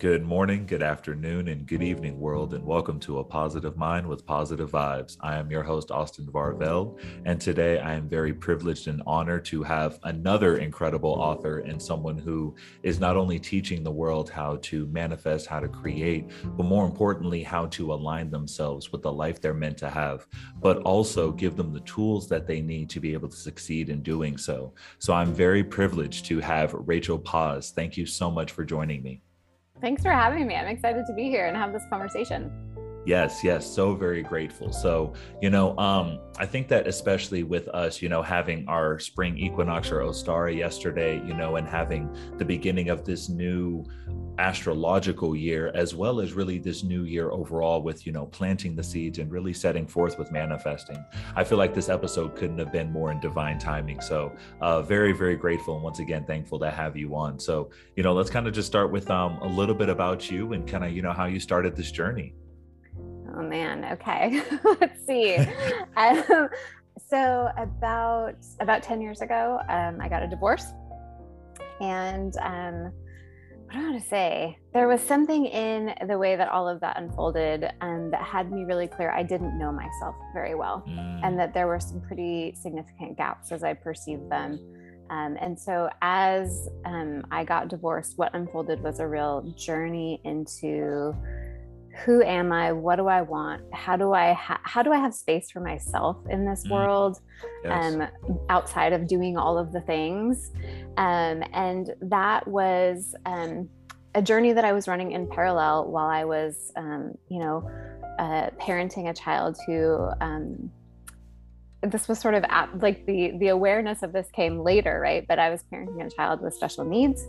Good morning, good afternoon, and good evening, world, and welcome to A Positive Mind with Positive Vibes. I am your host, Austin Varvel, and today I am very privileged and honored to have another incredible author and someone who is not only teaching the world how to manifest, how to create, but more importantly, how to align themselves with the life they're meant to have, but also give them the tools that they need to be able to succeed in doing so. So I'm very privileged to have Rachel Paz. Thank you so much for joining me. Thanks for having me. I'm excited to be here and have this conversation. Yes, so very grateful. So, I think that especially with us, having our spring equinox or Ostara yesterday, and having the beginning of this new astrological year, as well as really this new year overall with, planting the seeds and really setting forth with manifesting. I feel like this episode couldn't have been more in divine timing. So very, very grateful. And once again, thankful to have you on. So, let's kind of just start with a little bit about you and kind of, how you started this journey. Oh man. Okay. Let's see. So about 10 years ago, I got a divorce, and what do I want to say? There was something in the way that all of that unfolded that had me really clear I didn't know myself very well, and that there were some pretty significant gaps as I perceived them. And so as I got divorced, what unfolded was a real journey into who am I? What do I want? How do I have space for myself in this world, Yes. outside of doing all of the things? And that was a journey that I was running in parallel while I was, parenting a child who, this was sort of like the awareness of this came later, right? But I was parenting a child with special needs.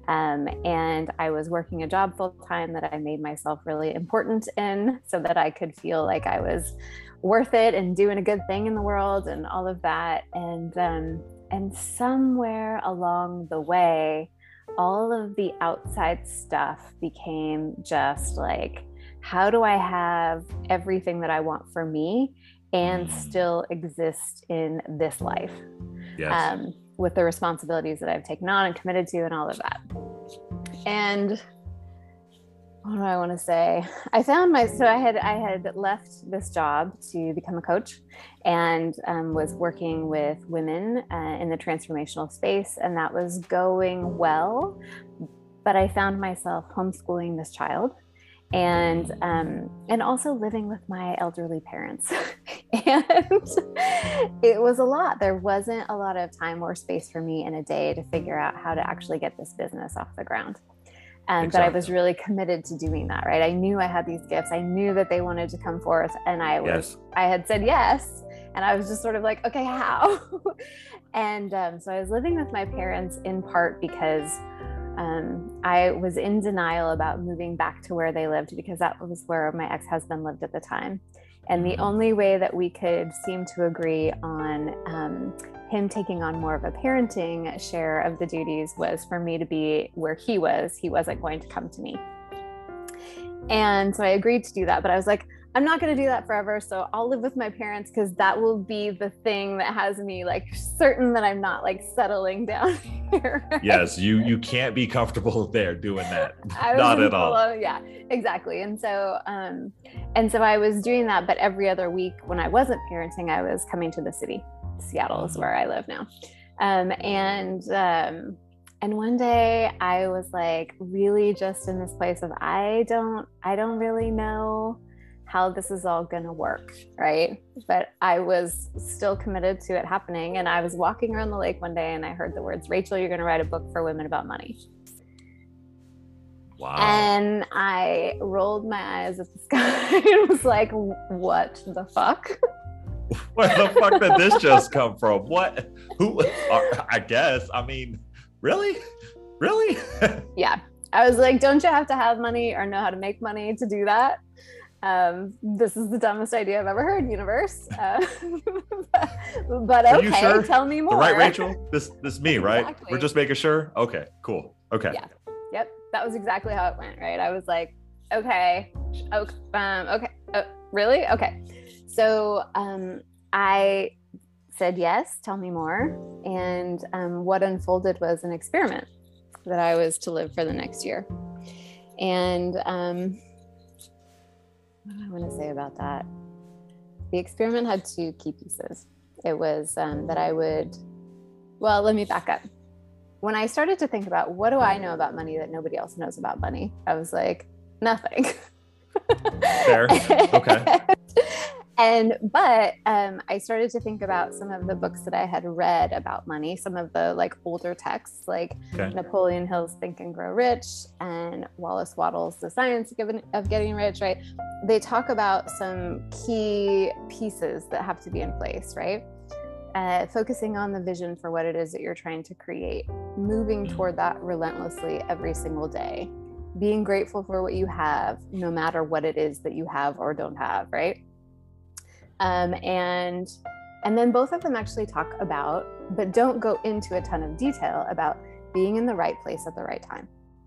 And I was working a job full time that I made myself really important in so that I could feel like I was worth it and doing a good thing in the world and all of that. And somewhere along the way, all of the outside stuff became just like, how do I have everything that I want for me and still exist in this life? Yes. With the responsibilities that I've taken on and committed to and all of that. And what do I want to say? I had left this job to become a coach and was working with women in the transformational space, and that was going well. But I found myself homeschooling this child and also living with my elderly parents. And it was a lot. There wasn't a lot of time or space for me in a day to figure out how to actually get this business off the ground. Exactly. But I was really committed to doing that, right? I knew I had these gifts. I knew that they wanted to come forth, and I had said yes. And I was just sort of like, okay, how? And so I was living with my parents in part because I was in denial about moving back to where they lived, because that was where my ex-husband lived at the time. And the only way that we could seem to agree on him taking on more of a parenting share of the duties was for me to be where he was. He wasn't going to come to me. And so I agreed to do that. But I was like, I'm not going to do that forever. So I'll live with my parents because that will be the thing that has me like certain that I'm not like settling down here. Right? Yes, you can't be comfortable there doing that. Not at all. Yeah, exactly. And so I was doing that, but every other week when I wasn't parenting, I was coming to the city. Seattle is where I live now. And one day I was like really just in this place of I don't really know how this is all going to work, right? But I was still committed to it happening. And I was walking around the lake one day and I heard the words, Rachel, you're going to write a book for women about money. Wow. And I rolled my eyes at the sky and was like, what the fuck? Where the fuck did this just come from? What? Who? I guess. I mean, really? Yeah. I was like, don't you have to have money or know how to make money to do that? This is the dumbest idea I've ever heard, universe. But okay, sure? Tell me more. Right, Rachel? This me, right? Exactly. We're just making sure? Okay, cool. Okay. Yeah. Yep. That was exactly how it went, right? I was like, okay. Really? Okay. So I said yes, tell me more. And what unfolded was an experiment that I was to live for the next year. And what do I want to say about that? The experiment had 2 key pieces. It was that I would, well, let me back up. When I started to think about what do I know about money that nobody else knows about money, I was like, nothing. Fair. Okay. But I started to think about some of the books that I had read about money, some of the like older texts, like Napoleon Hill's Think and Grow Rich and Wallace Wattles' The Science of Getting Rich, right? They talk about some key pieces that have to be in place, right? Focusing on the vision for what it is that you're trying to create, moving toward that relentlessly every single day, being grateful for what you have, no matter what it is that you have or don't have, right? And then both of them actually talk about, but don't go into a ton of detail about being in the right place at the right time.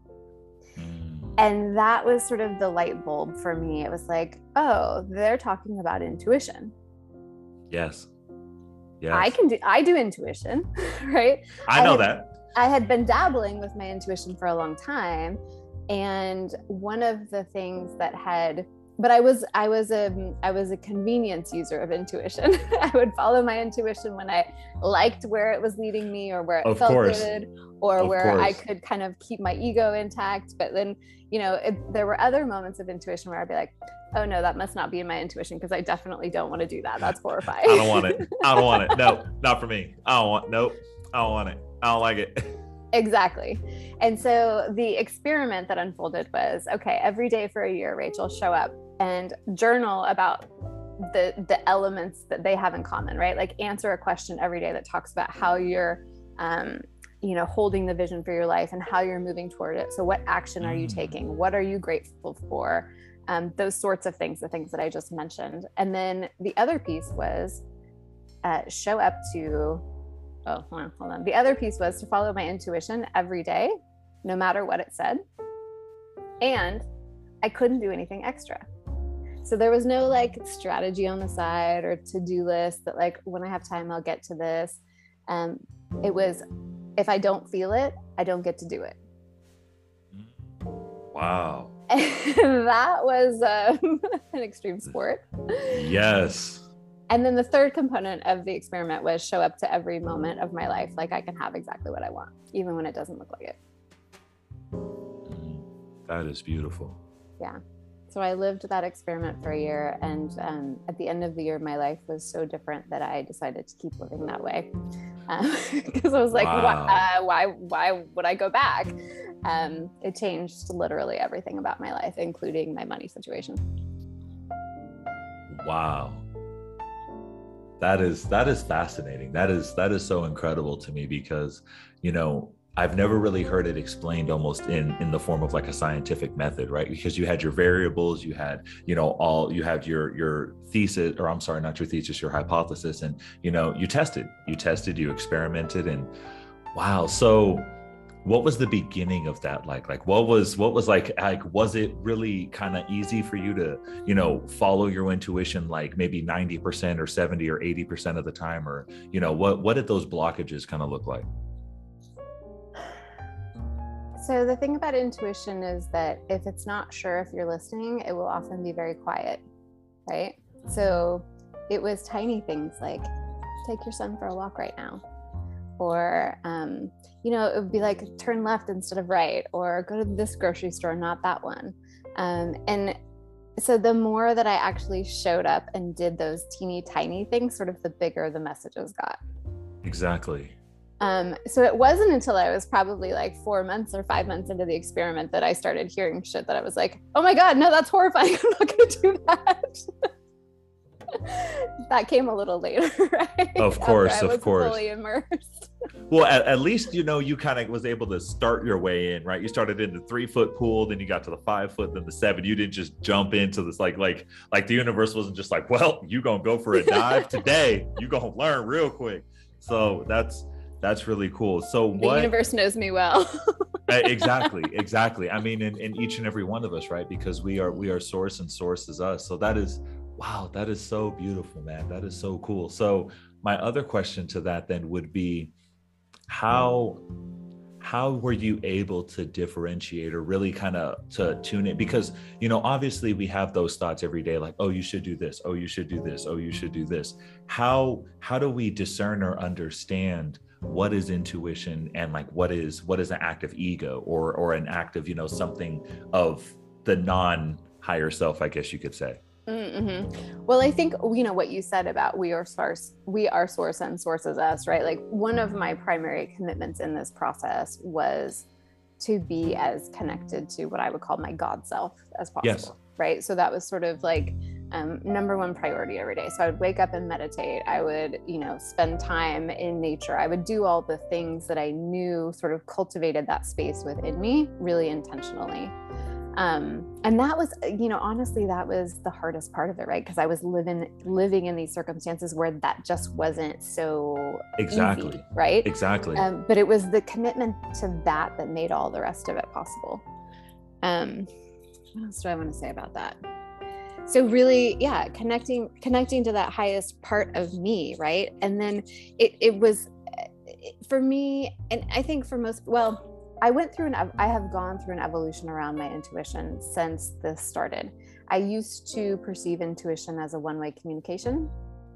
And that was sort of the light bulb for me. It was like, oh, they're talking about intuition. Yes. I do intuition, right? I know that. I had been dabbling with my intuition for a long time. And one of the things that but I was a convenience user of intuition. I would follow my intuition when I liked where it was leading me, or where it felt good, or where I could kind of keep my ego intact. But then, there were other moments of intuition where I'd be like, oh no, that must not be in my intuition, because I definitely don't want to do that. That's horrifying. I don't want it. No, not for me. I don't want it. I don't like it. Exactly. And so the experiment that unfolded was, okay, every day for a year, Rachel, show up and journal about the elements that they have in common, right? Like answer a question every day that talks about how you're, holding the vision for your life and how you're moving toward it. So what action are you taking? What are you grateful for? Those sorts of things, the things that I just mentioned. And then the other piece was show up to, hold on. The other piece was to follow my intuition every day, no matter what it said. And I couldn't do anything extra. So there was no like strategy on the side or to-do list that like, when I have time, I'll get to this. It was, if I don't feel it, I don't get to do it. Wow. That was an extreme sport. Yes. And then the third component of the experiment was show up to every moment of my life like I can have exactly what I want, even when it doesn't look like it. That is beautiful. Yeah. So I lived that experiment for a year, and at the end of the year, my life was so different that I decided to keep living that way. Because I was like, wow. why would I go back? It changed literally everything about my life, including my money situation. Wow. That is fascinating. That is so incredible to me, because, I've never really heard it explained almost in the form of like a scientific method, right? Because you had your variables, you had, you had your thesis, or I'm sorry, not your thesis, your hypothesis. And, you tested, you experimented, and wow. So what was the beginning of that like? Like what was like, was it really kind of easy for you to, follow your intuition, like maybe 90% or 70 or 80% of the time? Or, what did those blockages kind of look like? So the thing about intuition is that if it's not sure if you're listening, it will often be very quiet, right? So it was tiny things like, take your son for a walk right now. Or, it would be like, turn left instead of right, or go to this grocery store, not that one. And so the more that I actually showed up and did those teeny tiny things, sort of the bigger the messages got. Exactly. So it wasn't until I was probably like 4 months or 5 months into the experiment that I started hearing shit that I was like, oh my God, no, that's horrifying. I'm not going to do that. That came a little later, right? Of course. Fully immersed. Well, at least, you kind of was able to start your way in, right? You started in the 3-foot pool, then you got to the 5 foot, then the 7. You didn't just jump into this, like the universe wasn't just like, well, you going to go for a dive today. You going to learn real quick. So that's really cool. So the universe knows me well. Exactly. I mean, in each and every one of us, right? Because we are source and source is us. So that is, wow, that is so beautiful, man. That is so cool. So my other question to that then would be, how how were you able to differentiate or really kind of to tune it? Because, you know, obviously we have those thoughts every day, like, oh, you should do this. Oh, you should do this. Oh, you should do this. How do we discern or understand what is intuition and like what is an act of ego or an act of, you know, something of the non higher self, I guess you could say? Mm-hmm. Well, I think, you know, what you said about we are source and source is us, right? Like one of my primary commitments in this process was to be as connected to what I would call my God self as possible. Yes. Right. So that was sort of like number one priority every day. So I would wake up and meditate. I would, you know, spend time in nature. I would do all the things that I knew sort of cultivated that space within me really intentionally. And that was, you know, honestly, that was the hardest part of it, right? Because I was living in these circumstances where that just wasn't so easy, right? Exactly. But it was the commitment to that made all the rest of it possible. What else do I want to say about that? So really, yeah, connecting to that highest part of me, right? And then it was for me, and I think for most, well, I have gone through an evolution around my intuition since this started. I used to perceive intuition as a one-way communication.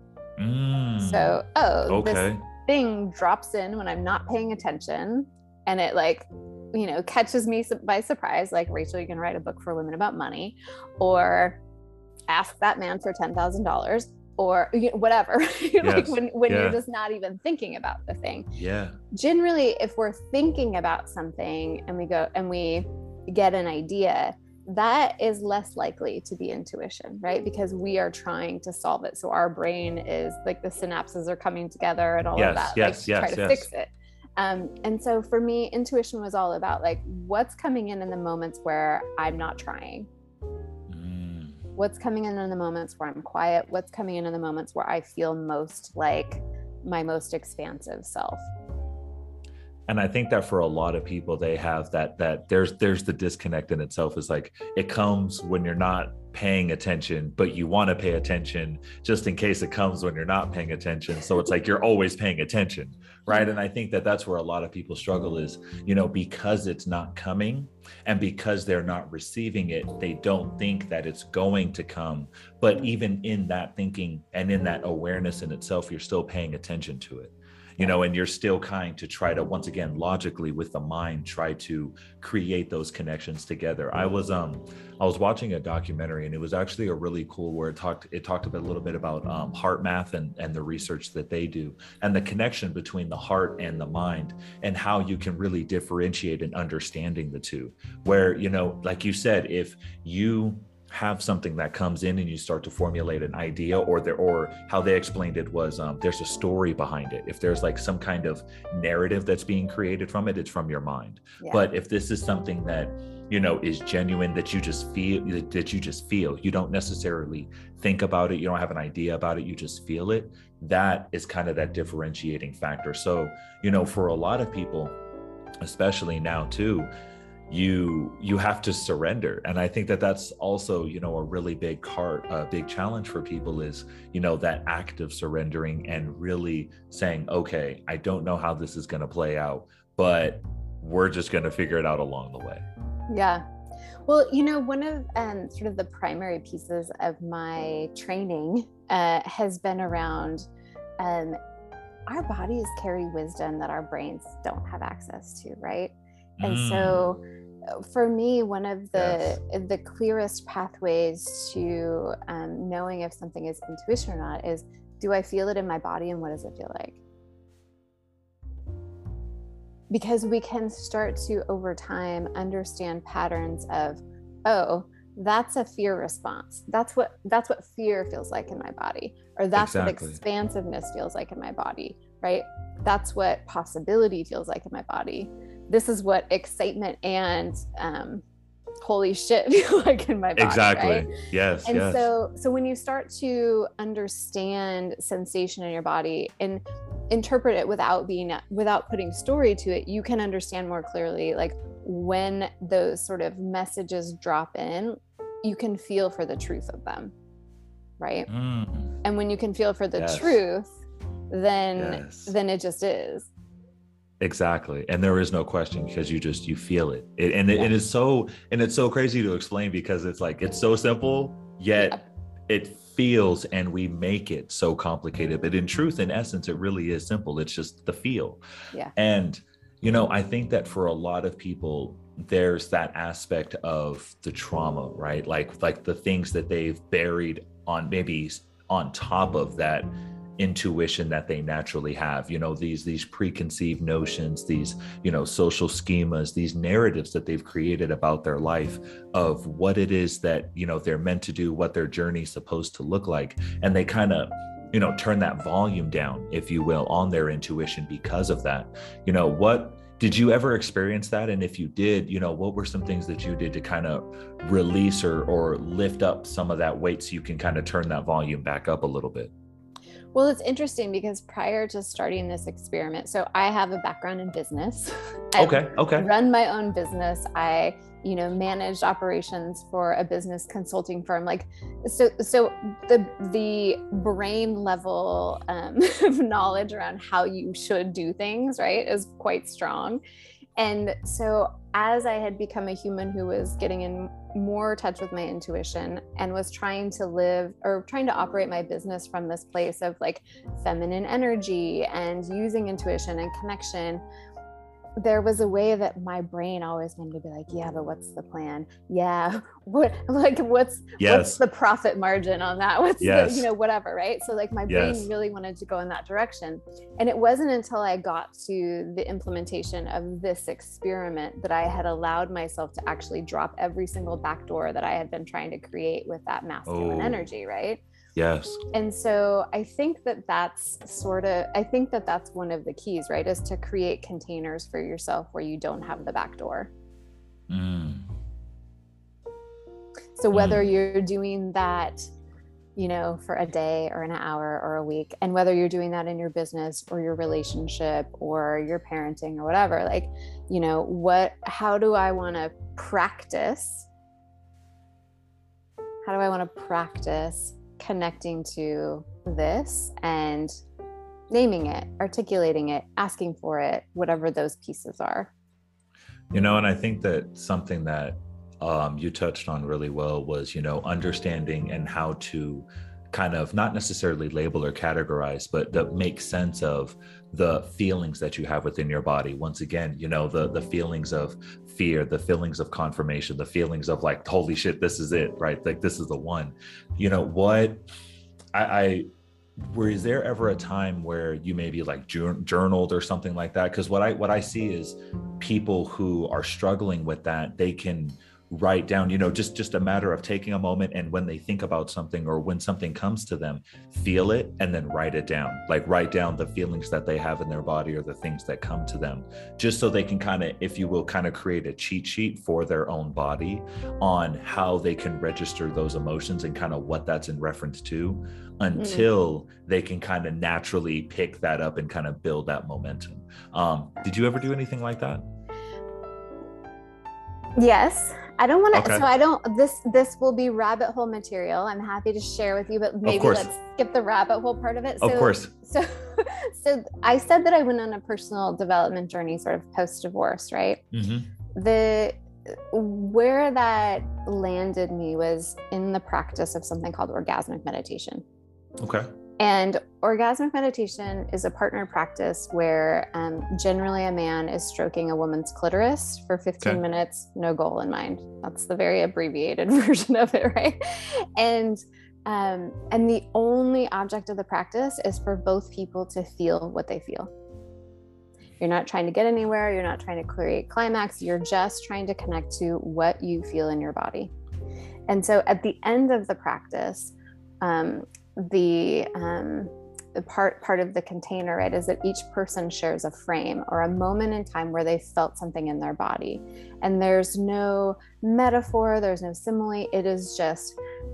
So, this thing drops in when I'm not paying attention, and it like, you know, catches me by surprise. Like, Rachel, you can write a book for women about money, or ask that man for $10,000. Or whatever, like when you're just not even thinking about the thing. Yeah. Generally, if we're thinking about something and we go and we get an idea, that is less likely to be intuition, right? Because we are trying to solve it. So our brain is like the synapses are coming together and all of that, try to fix it. And so for me, intuition was all about like what's coming in the moments where I'm not trying. What's coming in the moments where I'm quiet? What's coming in the moments where I feel most like my most expansive self? And I think that for a lot of people, they have that there's the disconnect in itself. Is like it comes when you're not paying attention, but you want to pay attention just in case it comes when you're not paying attention. So it's like you're always paying attention, right? And I think that that's where a lot of people struggle is, you know, because it's not coming and because they're not receiving it, they don't think that it's going to come. But even in that thinking and in that awareness in itself, you're still paying attention to it. You know, and you're still kind to try to, once again, logically with the mind, try to create those connections together. I was watching a documentary, and it was actually a really cool where it talked a little bit about HeartMath and the research that they do and the connection between the heart and the mind and how you can really differentiate in understanding the two. Where, you know, like you said, if you have something that comes in and you start to formulate an idea, or how they explained it was there's a story behind it. If there's like some kind of narrative that's being created from it, it's from your mind. Yeah. But if this is something that, you know, is genuine, that you just feel, you don't necessarily think about it, you don't have an idea about it, you just feel it, that is kind of that differentiating factor. So, you know, for a lot of people, especially now too, you have to surrender. And I think that that's also, you know, a really big challenge for people is, you know, that act of surrendering and really saying, okay, I don't know how this is going to play out, but we're just going to figure it out along the way. Yeah. Well, you know, one of sort of the primary pieces of my training has been around our bodies carry wisdom that our brains don't have access to, right? And so for me, one of the clearest pathways to knowing if something is intuition or not is, do I feel it in my body and what does it feel like? Because we can start to, over time, understand patterns of, oh, that's a fear response. That's what fear feels like in my body, or that's what expansiveness feels like in my body, right? That's what possibility feels like in my body. This is what excitement and holy shit feel like in my body. Exactly. Right? Yes. And so when you start to understand sensation in your body and interpret it without putting story to it, you can understand more clearly, like when those sort of messages drop in, you can feel for the truth of them. Right. And when you can feel for the truth, then it just is. Exactly. And there is no question because you feel it. It is so, and it's so crazy to explain because it's like, it's so simple, yet it feels, and we make it so complicated. But in truth, in essence, it really is simple. It's just the feel. Yeah. And, I think that for a lot of people, there's that aspect of the trauma, right? Like the things that they've buried on, maybe on top of that intuition that they naturally have, these preconceived notions, these, social schemas, these narratives that they've created about their life of what it is that, they're meant to do, what their journey is supposed to look like. And they kind of, turn that volume down, if you will, on their intuition because of that. What did you ever experience that? And if you did, what were some things that you did to kind of release or lift up some of that weight so you can kind of turn that volume back up a little bit? Well, it's interesting because prior to starting this experiment, so I have a background in business. Okay. Run my own business. I, managed operations for a business consulting firm. So the brain level of knowledge around how you should do things, right, is quite strong. And so as I had become a human who was getting in more touch with my intuition and was trying to operate my business from this place of like feminine energy and using intuition and connection, there was a way that my brain always wanted to be like, yeah, but what's the plan? Yeah. What's the profit margin on that? What's the, whatever. Right. So like my brain really wanted to go in that direction. And it wasn't until I got to the implementation of this experiment that I had allowed myself to actually drop every single backdoor that I had been trying to create with that masculine energy. Right. Yes. And so I think that that's one of the keys, right? Is to create containers for yourself where you don't have the back door. So whether you're doing that, for a day or an hour or a week, and whether you're doing that in your business or your relationship or your parenting or whatever, like, how do I want to practice? How do I want to practice connecting to this and naming it, articulating it, asking for it, whatever those pieces are? And I think that something that you touched on really well was, understanding and how to kind of not necessarily label or categorize, but to make sense of the feelings that you have within your body. Once again, the feelings of fear, the feelings of confirmation, the feelings of like, holy shit, this is it, right? Like, this is the one. Was there ever a time where you maybe like journaled or something like that? Because what I see is people who are struggling with that, they can write down, just a matter of taking a moment, and when they think about something or when something comes to them, feel it and then write it down. Like, write down the feelings that they have in their body or the things that come to them, just so they can kind of, if you will, kind of create a cheat sheet for their own body on how they can register those emotions and kind of what that's in reference to, until they can kind of naturally pick that up and kind of build that momentum. Did you ever do anything like that? Yes. I don't want to, so this will be rabbit hole material. I'm happy to share with you, but maybe let's skip the rabbit hole part of it. Of course. So I said that I went on a personal development journey sort of post-divorce, right? Where that landed me was in the practice of something called orgasmic meditation. Okay. And orgasmic meditation is a partner practice where generally a man is stroking a woman's clitoris for 15 minutes, no goal in mind. That's the very abbreviated version of it, right? And the only object of the practice is for both people to feel what they feel. You're not trying to get anywhere. You're not trying to create climax. You're just trying to connect to what you feel in your body. And so at the end of the practice, the part of the container, right, is that each person shares a frame or a moment in time where they felt something in their body. And there's no metaphor, there's no simile. It is just,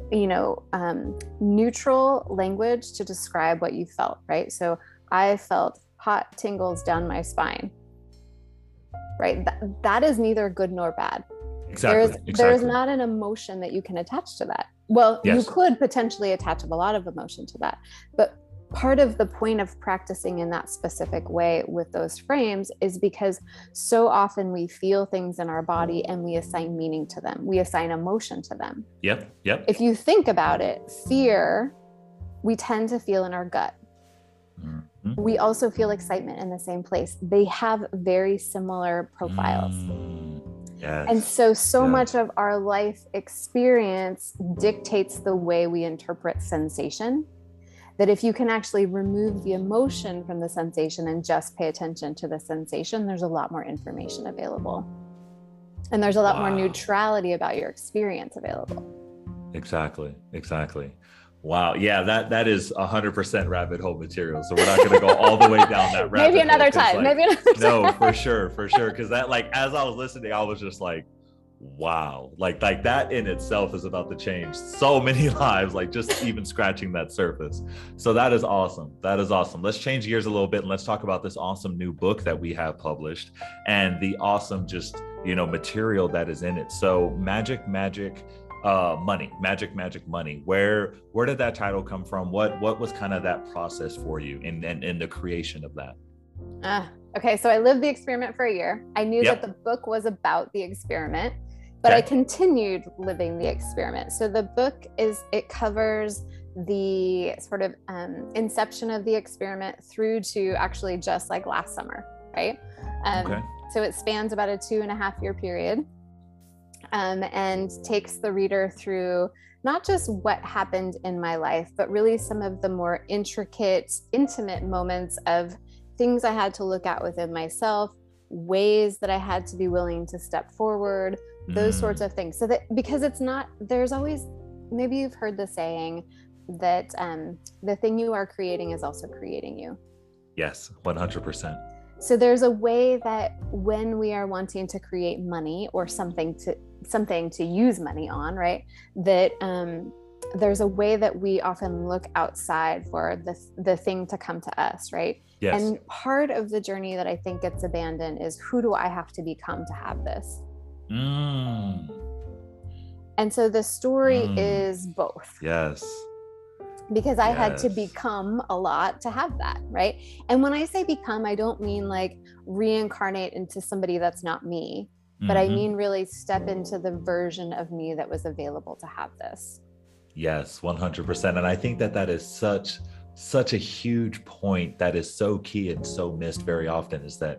neutral language to describe what you felt, right? So I felt hot tingles down my spine, right? That is neither good nor bad. Exactly. There is not an emotion that you can attach to that. Well, you could potentially attach a lot of emotion to that, but part of the point of practicing in that specific way with those frames is because so often we feel things in our body and we assign meaning to them. We assign emotion to them. Yep. If you think about it, fear, we tend to feel in our gut. Mm-hmm. We also feel excitement in the same place. They have very similar profiles. Yes. And so much of our life experience dictates the way we interpret sensation, that if you can actually remove the emotion from the sensation and just pay attention to the sensation, there's a lot more information available. And there's a lot more neutrality about your experience available. Exactly. Wow. Yeah, that is 100% rabbit hole material. So we're not going to go all the way down that rabbit hole. Maybe another time. No, for sure. Because that, like, as I was listening, I was just like, wow, like that in itself is about to change so many lives, like just even scratching that surface. So that is awesome. Let's change gears a little bit and let's talk about this awesome new book that we have published and the awesome just, material that is in it. So Magic Money. Where did that title come from? What was kind of that process for you in the creation of that? Okay, so I lived the experiment for a year. I knew that the book was about the experiment, but I continued living the experiment. So the book covers the sort of inception of the experiment through to actually just like last summer, right? So it spans about a 2.5-year period. And takes the reader through not just what happened in my life, but really some of the more intricate, intimate moments of things I had to look at within myself, ways that I had to be willing to step forward, those sorts of things. So that, because there's always, maybe you've heard the saying that the thing you are creating is also creating you. Yes, 100%. So there's a way that when we are wanting to create money or something to use money on, right? That there's a way that we often look outside for the thing to come to us, right? Yes. And part of the journey that I think gets abandoned is, who do I have to become to have this? And so the story is both. Yes. Because I had to become a lot to have that, right? And when I say become, I don't mean like reincarnate into somebody that's not me, but I mean really step into the version of me that was available to have this. Yes, 100%. And I think that is such a huge point that is so key and so missed very often, is that,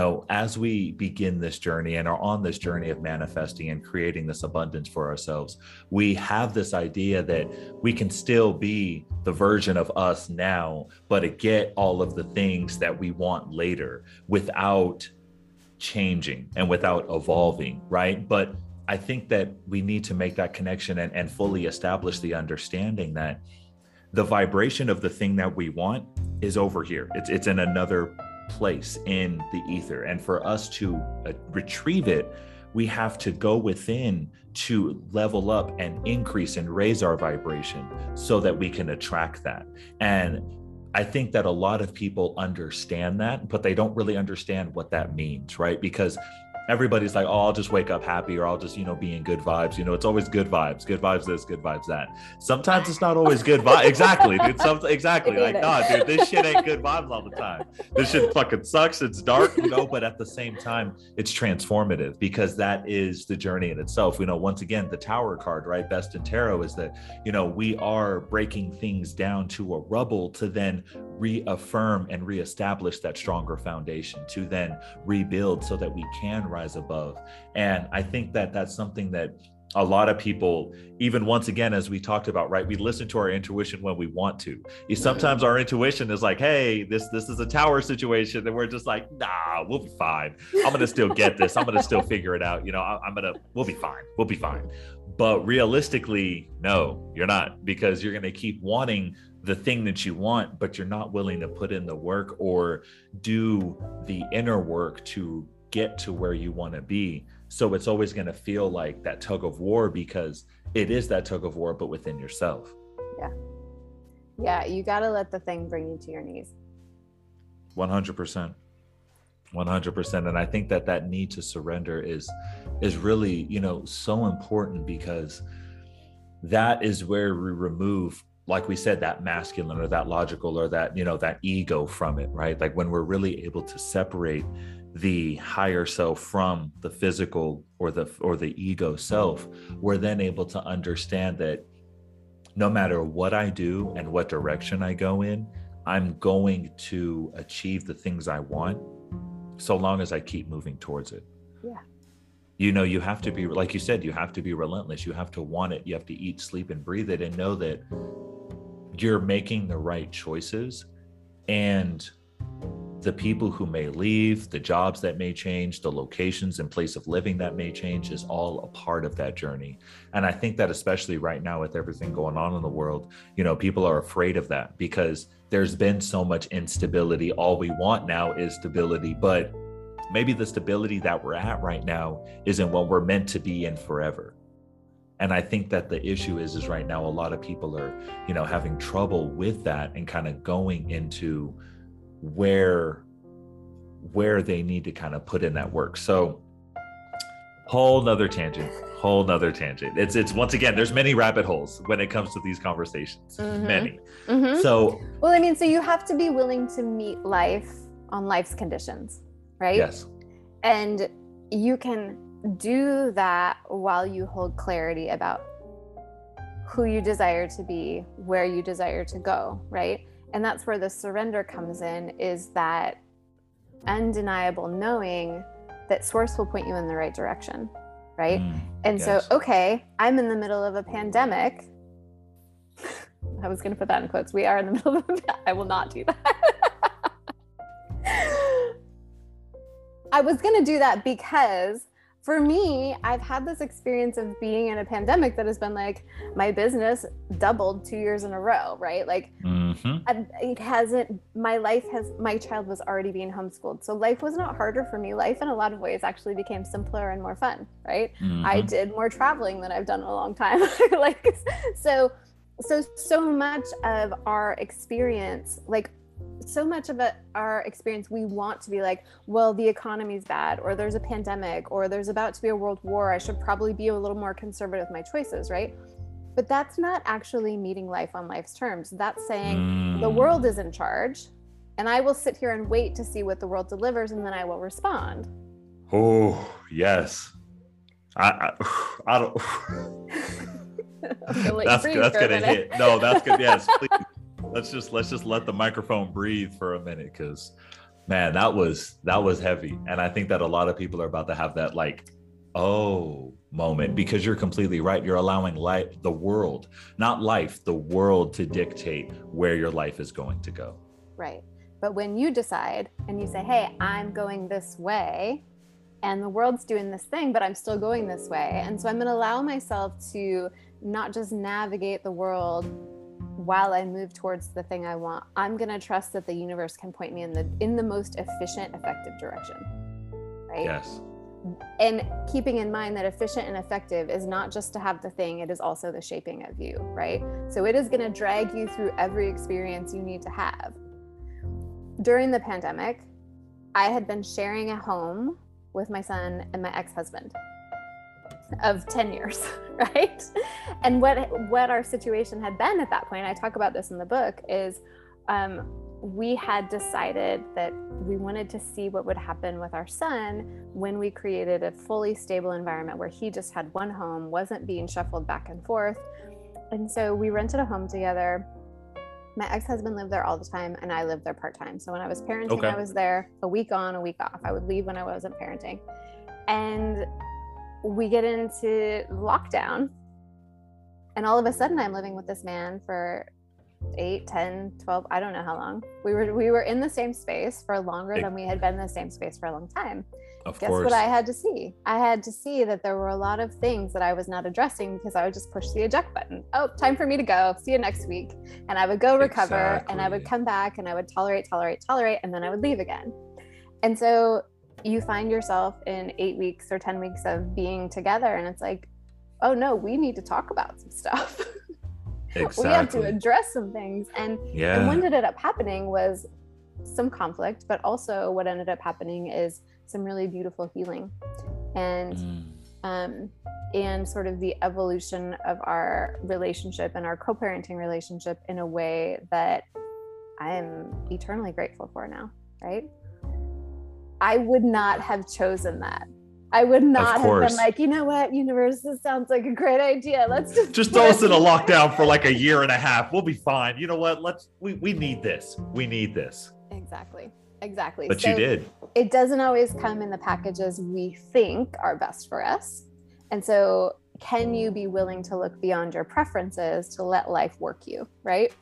as we begin this journey and are on this journey of manifesting and creating this abundance for ourselves, we have this idea that we can still be the version of us now, but get all of the things that we want later without changing and without evolving, right? But I think that we need to make that connection and fully establish the understanding that the vibration of the thing that we want is over here. It's in another place in the ether. And for us to retrieve it, we have to go within to level up and increase and raise our vibration so that we can attract that. And I think that a lot of people understand that, but they don't really understand what that means, right? Because everybody's like, oh, I'll just wake up happy, or I'll just, be in good vibes. It's always good vibes this, good vibes that. Sometimes it's not always good vibes. Exactly, dude. Exactly. Like, nah, dude, this shit ain't good vibes all the time. This shit fucking sucks. It's dark, but at the same time, it's transformative, because that is the journey in itself. Once again, the Tower card, right? Best in Tarot is that, we are breaking things down to a rubble to then reaffirm and reestablish that stronger foundation, to then rebuild so that we can rise above. And I think that that's something that a lot of people, even once again, as we talked about, right? We listen to our intuition when we want to. Sometimes our intuition is like, hey, this is a tower situation. And we're just like, nah, we'll be fine. I'm going to still get this. I'm going to still figure it out. We'll be fine. We'll be fine. But realistically, no, you're not, because you're going to keep wanting the thing that you want, but you're not willing to put in the work or do the inner work to get to where you want to be. So it's always going to feel like that tug of war, because it is that tug of war, but within yourself. Yeah. You got to let the thing bring you to your knees. 100%. And I think that need to surrender is really, so important, because that is where we remove like we said, that masculine or that logical or that, you know, that ego from it, right? Like when we're really able to separate the higher self from the physical or the ego self, we're then able to understand that no matter what I do and what direction I go in, I'm going to achieve the things I want so long as I keep moving towards it. Yeah. You know, you have to be, like you said, you have to be relentless. You have to want it. You have to eat, sleep, and breathe it, and know that you're making the right choices. And the people who may leave, the jobs that may change, the locations and place of living that may change is all a part of that journey. And I think that especially right now with everything going on in the world, you know, people are afraid of that because there's been so much instability. All we want now is stability, but maybe the stability that we're at right now isn't what we're meant to be in forever. And I think that the issue is right now, a lot of people are, you know, having trouble with that and kind of going into where they need to kind of put in that work. So whole nother tangent. It's once again, there's many rabbit holes when it comes to these conversations, many. So, well, I mean, so you have to be willing to meet life on life's conditions, right? Yes. And you can do that while you hold clarity about who you desire to be, where you desire to go, right? And that's where the surrender comes in, is that undeniable knowing that source will point you in the right direction, right? And yes. So, okay, I'm in the middle of a pandemic. I was going to put that in quotes. We are in the middle of I will not do that. I was going to do that because for me, I've had this experience of being in a pandemic that has been like, my business doubled 2 years in a row, right? Like it hasn't, my child was already being homeschooled. So life was not harder for me. Life in a lot of ways actually became simpler and more fun, right? I did more traveling than I've done in a long time. Like, so much of our experience, like, so much of our experience, we want to be like, well, the economy's bad, or there's a pandemic, or there's about to be a world war. I should probably be a little more conservative with my choices, right? But that's not actually meeting life on life's terms. That's saying the world is in charge, and I will sit here and wait to see what the world delivers, and then I will respond. Oh, yes. I don't. That's gonna hit. No, that's good. Yes, please. Let's just let the microphone breathe for a minute, because man, that was heavy. And I think that a lot of people are about to have that like, oh, moment, because you're completely right. You're allowing the world, not life, the world to dictate where your life is going to go. Right. But when you decide and you say, hey, I'm going this way and the world's doing this thing, but I'm still going this way. And so I'm going to allow myself to not just navigate the world while I move towards the thing I want. I'm going to trust that the universe can point me in the most efficient, effective direction. Right? Yes. And keeping in mind that efficient and effective is not just to have the thing, it is also the shaping of you, right? So it is going to drag you through every experience you need to have. During the pandemic, I had been sharing a home with my son and my ex-husband of 10 years, right? And what our situation had been at that point, I talk about this in the book, is we had decided that we wanted to see what would happen with our son when we created a fully stable environment where he just had one home, wasn't being shuffled back and forth. And so we rented a home together. My ex-husband lived there all the time, and I lived there part-time. So when I was parenting, okay, I was there a week on, a week off. I would leave when I wasn't parenting. And we get into lockdown, and all of a sudden I'm living with this man for 8, 10, 12, I don't know how long. We were in the same space for longer than we had been in the same space for a long time. Guess what I had to see? I had to see that there were a lot of things that I was not addressing because I would just push the eject button. Oh, time for me to go. See you next week. And I would go recover, exactly, and I would come back and I would tolerate, and then I would leave again. And so you find yourself in 8 weeks or 10 weeks of being together, and it's like, oh no, we need to talk about some stuff. Exactly. We have to address some things. And what ended up happening was some conflict, but also what ended up happening is some really beautiful healing. And and sort of the evolution of our relationship and our co-parenting relationship in a way that I am eternally grateful for now, right? I would not have chosen that. I would not have been like, you know what, universe, this sounds like a great idea. Let's just throw us in a lockdown for like a year and a half. We'll be fine. You know what? We need this. We need this. Exactly. But so you did. It doesn't always come in the packages we think are best for us. And so can you be willing to look beyond your preferences to let life work you, right?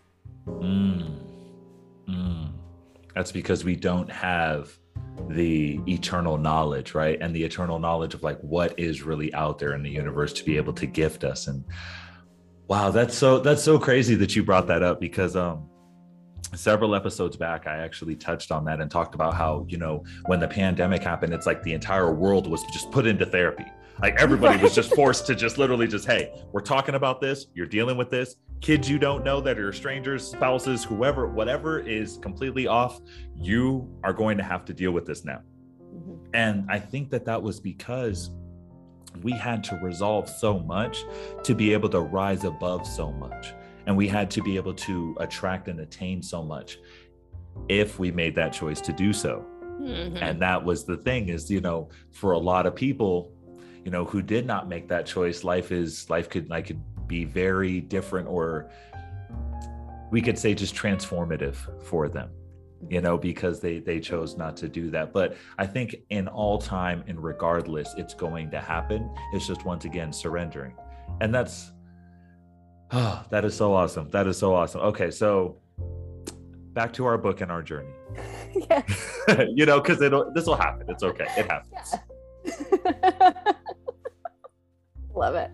That's because we don't have the eternal knowledge, right? And the eternal knowledge of like what is really out there in the universe to be able to gift us. And wow, that's so crazy that you brought that up, because several episodes back, I actually touched on that and talked about how, you know, when the pandemic happened, it's like the entire world was just put into therapy. Like everybody was just forced to just literally just, hey, we're talking about this. You're dealing with this. Kids you don't know that are strangers, spouses, whoever, whatever is completely off, you are going to have to deal with this now. Mm-hmm. And I think that was because we had to resolve so much to be able to rise above so much. And we had to be able to attract and attain so much if we made that choice to do so. Mm-hmm. And that was the thing is, you know, for a lot of people, you know, who did not make that choice, life could be very different, or we could say just transformative for them, you know, because they chose not to do that. But I think in all time and regardless, it's going to happen. It's just, once again, surrendering. And that is so awesome. That is so awesome. Okay. So back to our book and our journey. Yeah. You know, because this will happen. It's okay. It happens. Yeah. Love it.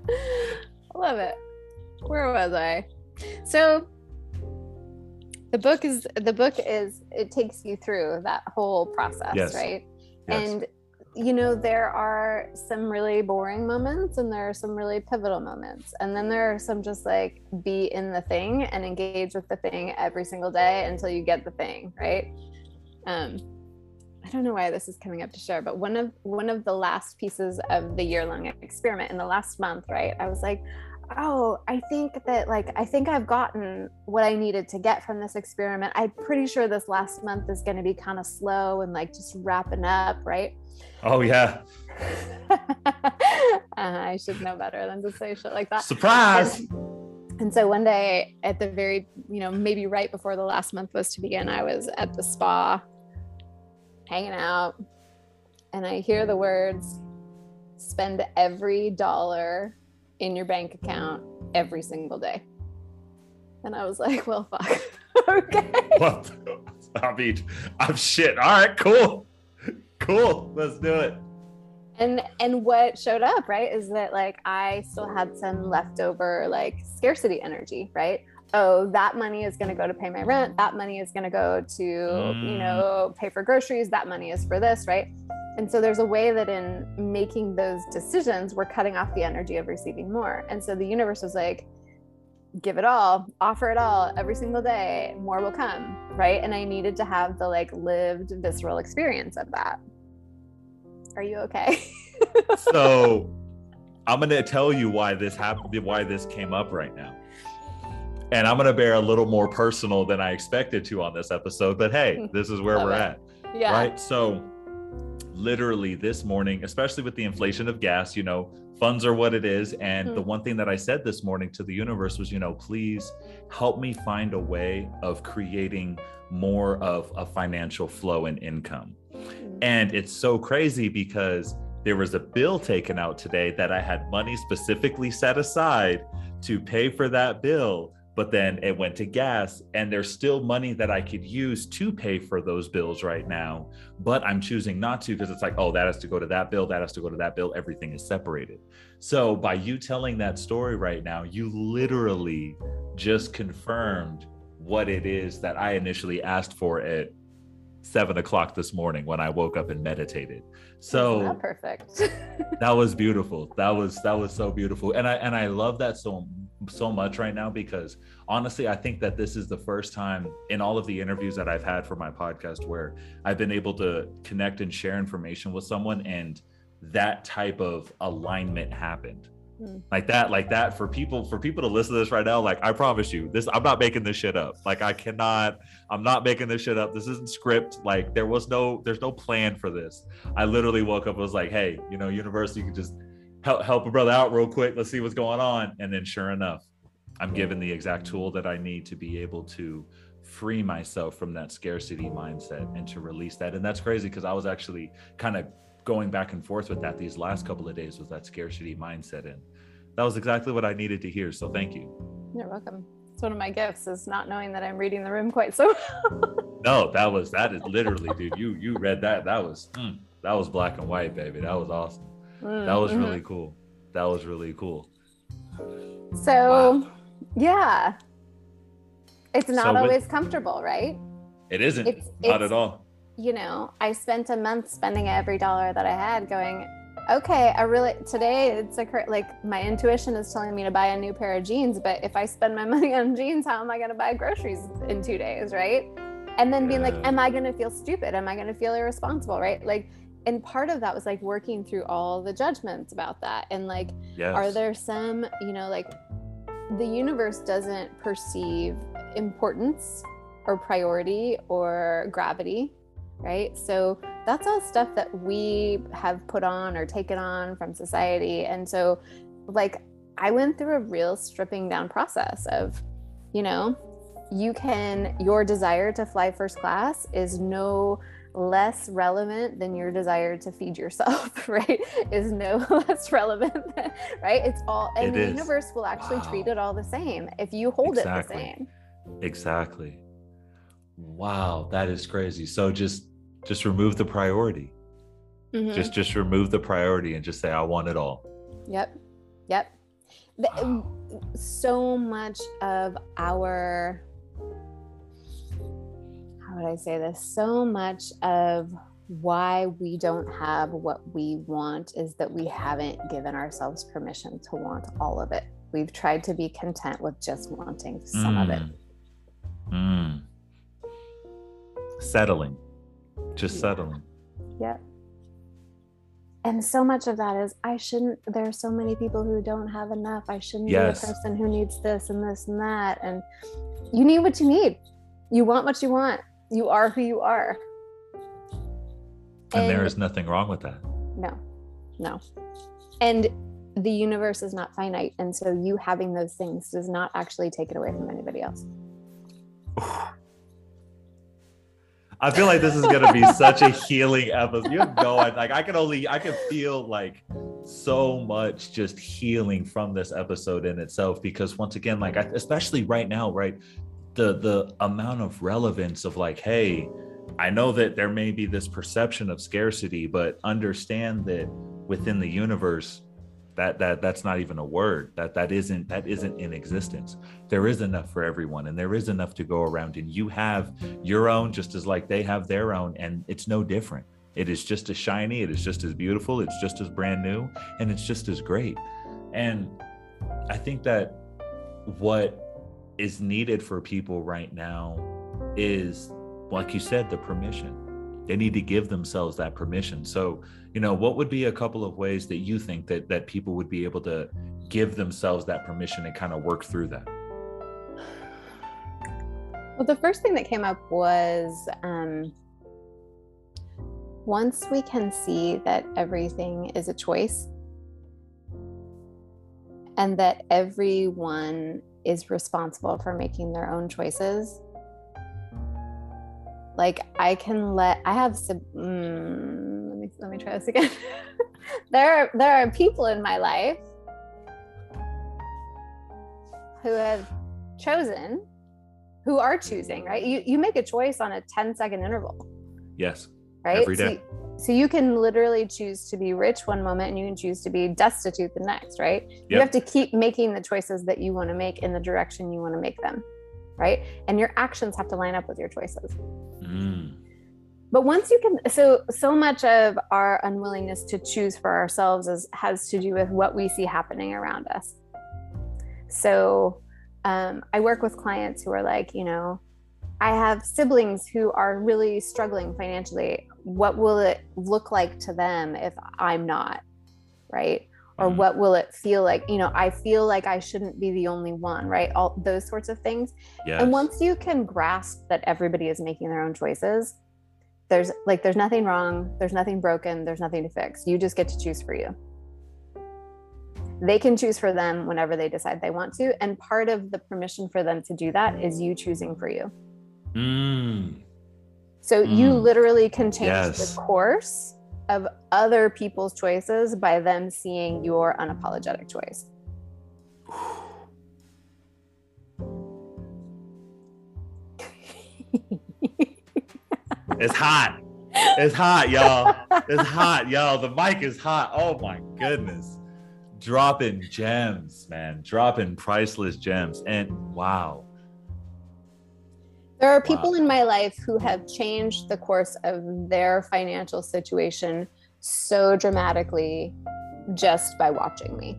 Where was I? So the book is it takes you through that whole process, yes. Right? Yes. And you know, there are some really boring moments and there are some really pivotal moments. And then there are some just like be in the thing and engage with the thing every single day until you get the thing, right? I don't know why this is coming up to share, but one of the last pieces of the year-long experiment in the last month, right? I was like, oh, I think I've gotten what I needed to get from this experiment. I'm pretty sure this last month is going to be kind of slow and like just wrapping up, right? Oh yeah. I should know better than to say shit like that. Surprise. And so one day at the very, you know, maybe right before the last month was to begin, I was at the spa hanging out and I hear the words, spend every dollar in your bank account every single day. And I was like, well, fuck. Okay. Well, I mean, I'm shit. All right, cool. Let's do it. And what showed up, right, is that like I still had some leftover like scarcity energy, right? Oh, that money is going to go to pay my rent. That money is going to go to, you know, pay for groceries. That money is for this, right? And so there's a way that in making those decisions, we're cutting off the energy of receiving more. And so the universe was like, give it all, offer it all every single day, more will come, right? And I needed to have the like lived visceral experience of that. Are you okay? So I'm going to tell you why this happened, why this came up right now. And I'm going to bear a little more personal than I expected to on this episode, but hey, this is where we're at. Yeah. Right. So literally this morning, especially with the inflation of gas, you know, funds are what it is. And the one thing that I said this morning to the universe was, you know, please help me find a way of creating more of a financial flow and income. And it's so crazy because there was a bill taken out today that I had money specifically set aside to pay for that bill. But then it went to gas, and there's still money that I could use to pay for those bills right now, but I'm choosing not to because it's like, oh, that has to go to that bill, that has to go to that bill. Everything is separated. So by you telling that story right now, you literally just confirmed what it is that I initially asked for at 7 o'clock this morning when I woke up and meditated. So that's perfect. That was beautiful. That was so beautiful. And I love that so much right now, because honestly, I think that this is the first time in all of the interviews that I've had for my podcast where I've been able to connect and share information with someone and that type of alignment happened. Like that for people to listen to this right now. Like, I promise you this, I'm not making this shit up. Like, I'm not making this shit up. This isn't script. Like, there's no plan for this. I literally woke up and was like, hey, universe, you can just help a brother out real quick. Let's see what's going on. And then sure enough, I'm given the exact tool that I need to be able to free myself from that scarcity mindset and to release that. And that's crazy, because I was actually kind of going back and forth with that these last couple of days with that scarcity mindset. And that was exactly what I needed to hear. So thank you. You're welcome. It's one of my gifts, is not knowing that I'm reading the room quite so No, that is literally, dude, you read that. That was black and white, baby. That was awesome. That was really cool. That was really cool. So, wow. Yeah. It's not always comfortable, right? It isn't. Not at all. I spent a month spending every dollar that I had going, okay, today it's like my intuition is telling me to buy a new pair of jeans, but if I spend my money on jeans, how am I going to buy groceries in 2 days, right? And then being like, am I going to feel stupid? Am I going to feel irresponsible, right? Like, and part of that was like working through all the judgments about that. And like, are there some, like the universe doesn't perceive importance or priority or gravity, right? So that's all stuff that we have put on or taken on from society. And so like I went through a real stripping down process of, your desire to fly first class is no less relevant than your desire to feed yourself, right? Is no less relevant than, right? It's all, and the universe will actually treat it all the same if you hold it the same. Exactly. Wow, that is crazy. So just remove the priority. Just remove the priority and just say, I want it all. Yep. So much of our, how would I say this? So much of why we don't have what we want is that we haven't given ourselves permission to want all of it. We've tried to be content with just wanting some of it. Settling. Settling. Yep. And so much of that is, there are so many people who don't have enough. I shouldn't be a person who needs this and this and that. And you need what you need. You want what you want. You are who you are. And there is nothing wrong with that. No. And the universe is not finite. And so you having those things does not actually take it away from anybody else. I feel like this is going to be such a healing episode. You have no idea. Like I can feel like so much just healing from this episode in itself, because once again, like especially right now, right? The amount of relevance of like, hey, I know that there may be this perception of scarcity, but understand that within the universe, that's not even a word. That isn't in existence. There is enough for everyone, and there is enough to go around, and you have your own just as like they have their own, and it's no different. It is just as shiny, it is just as beautiful, it's just as brand new, and it's just as great. And I think that what is needed for people right now is, like you said, the permission. They need to give themselves that permission. So, what would be a couple of ways that you think that people would be able to give themselves that permission and kind of work through that? Well, the first thing that came up was once we can see that everything is a choice and that everyone is responsible for making their own choices. Like let me try this again. There are people in my life who are choosing, right? You make a choice on a 10-second interval. Yes. Right? Every day. So you can literally choose to be rich one moment and you can choose to be destitute the next, right? Yep. You have to keep making the choices that you want to make in the direction you want to make them, right? And your actions have to line up with your choices. But once you can, so much of our unwillingness to choose for ourselves has to do with what we see happening around us. So I work with clients who are like, I have siblings who are really struggling financially. What will it look like to them if I'm not, right? Or what will it feel like? I feel like I shouldn't be the only one, right? All those sorts of things. Yes. And once you can grasp that everybody is making their own choices, there's nothing wrong, there's nothing broken, there's nothing to fix. You just get to choose for you. They can choose for them whenever they decide they want to. And part of the permission for them to do that is you choosing for you. So you literally can change the course of other people's choices by them seeing your unapologetic choice. It's hot. It's hot, y'all. It's hot, y'all. The mic is hot. Oh my goodness. Dropping gems, man. Dropping priceless gems. And wow. There are people in my life who have changed the course of their financial situation so dramatically just by watching me.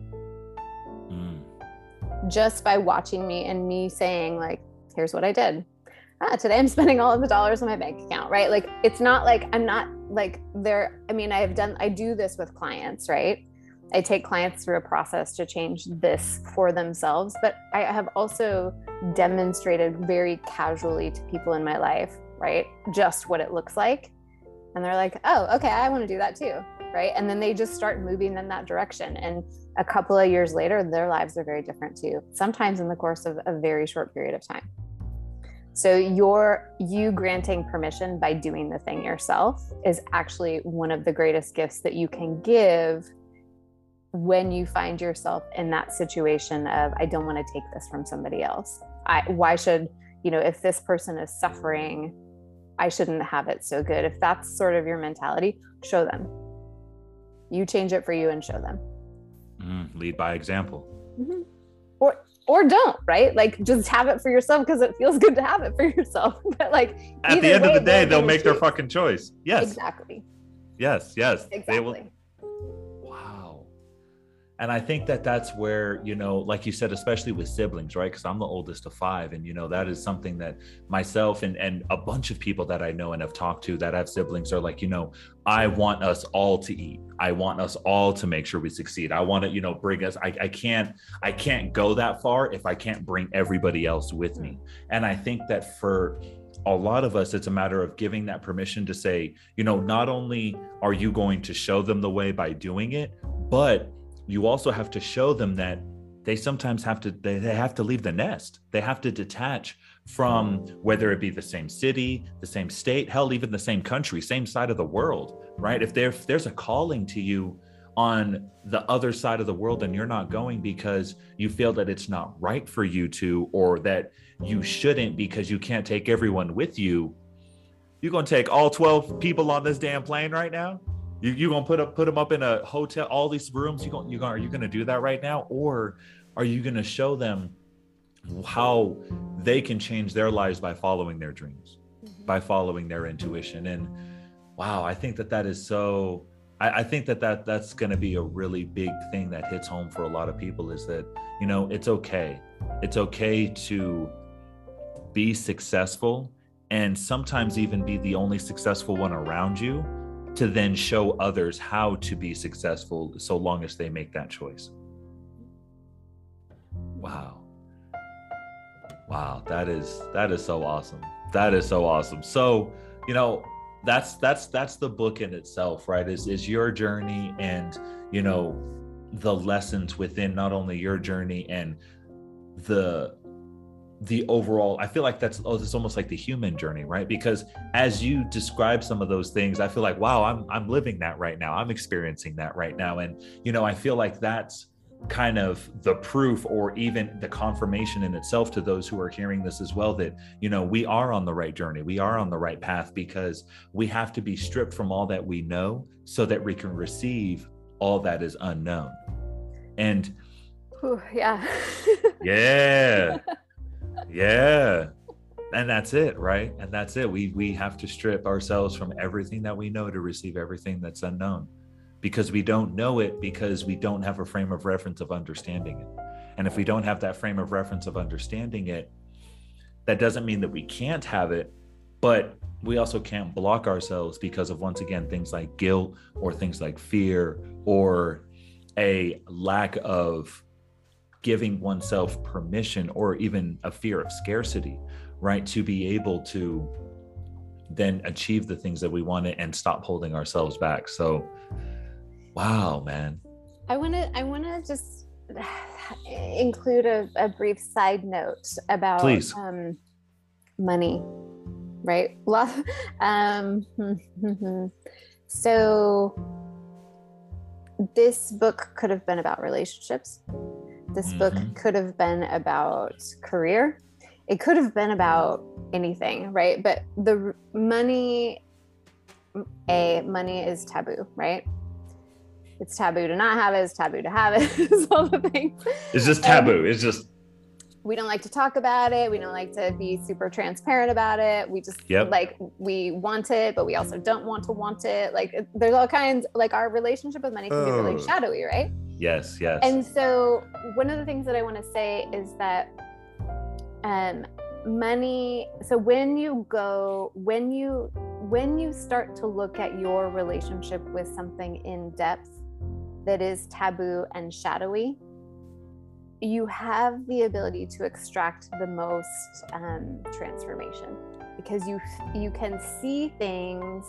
Just by watching me and me saying, like, here's what I did. Today I'm spending all of the dollars in my bank account, right? Like, it's not like I'm not like there. I mean, I do this with clients, right? I take clients through a process to change this for themselves, but I have also demonstrated very casually to people in my life, right? Just what it looks like. And they're like, oh, okay, I want to do that too, right? And then they just start moving in that direction. And a couple of years later, their lives are very different too, sometimes in the course of a very short period of time. So you granting permission by doing the thing yourself is actually one of the greatest gifts that you can give when you find yourself in that situation of, I don't want to take this from somebody else. Why should, if this person is suffering, I shouldn't have it so good. If that's sort of your mentality, show them. You change it for you and show them. Lead by example. Mm-hmm. Or don't, right? Like, just have it for yourself because it feels good to have it for yourself. But like, at the end of the day, they'll make their fucking choice. Yes. Exactly. Yes. Exactly. They will. And I think that that's where, like you said, especially with siblings, right? Because I'm the oldest of 5. And, that is something that myself and a bunch of people that I know and have talked to that have siblings are like, I want us all to eat. I want us all to make sure we succeed. I want to, bring us. I can't go that far if I can't bring everybody else with me. And I think that for a lot of us, it's a matter of giving that permission to say, not only are you going to show them the way by doing it, but you also have to show them that they sometimes have to leave the nest. They have to detach from, whether it be the same city, the same state, hell, even the same country, same side of the world, right? If there's a calling to you on the other side of the world and you're not going because you feel that it's not right for you to, or that you shouldn't because you can't take everyone with you, you're going to take all 12 people on this damn plane right now? You're going to put them up in a hotel, all these rooms. Are you going to do that right now? Or are you going to show them how they can change their lives by following their dreams, by following their intuition? And wow, I think that is so, I think that's going to be a really big thing that hits home for a lot of people, is that, it's okay. It's okay to be successful and sometimes even be the only successful one around you, to then show others how to be successful, so long as they make that choice. Wow, that is so awesome. That is so awesome. So, that's the book in itself, right? Is your journey and, the lessons within not only your journey and the overall, I feel like it's almost like the human journey, right? Because as you describe some of those things, I feel like, wow, I'm living that right now. I'm experiencing that right now. And, I feel like that's kind of the proof, or even the confirmation in itself to those who are hearing this as well, that, we are on the right journey. We are on the right path, because we have to be stripped from all that we know so that we can receive all that is unknown. And yeah. Yeah. And that's it, right? And that's it. We have to strip ourselves from everything that we know to receive everything that's unknown, because we don't know it, because we don't have a frame of reference of understanding it. And if we don't have that frame of reference of understanding it, that doesn't mean that we can't have it, but we also can't block ourselves because of, once again, things like guilt, or things like fear, or a lack of giving oneself permission, or even a fear of scarcity, right? To be able to then achieve the things that we want and stop holding ourselves back. So, wow, man. I want to just include a brief side note about Please. Money, right? So this book could have been about relationships. This book could have been about career. It could have been about anything, right? But the money is taboo, right? It's taboo to not have it. It's taboo to have it. It's all the things. It's just taboo. It's just, we don't like to talk about it. We don't like to be super transparent about it. We just like, we want it, but we also don't want it. Like, there's all kinds, like, our relationship with money can be really shadowy, right? Yes. And so one of the things that I want to say is that money, so when you start to look at your relationship with something in depth that is taboo and shadowy, you have the ability to extract the most transformation, because you can see things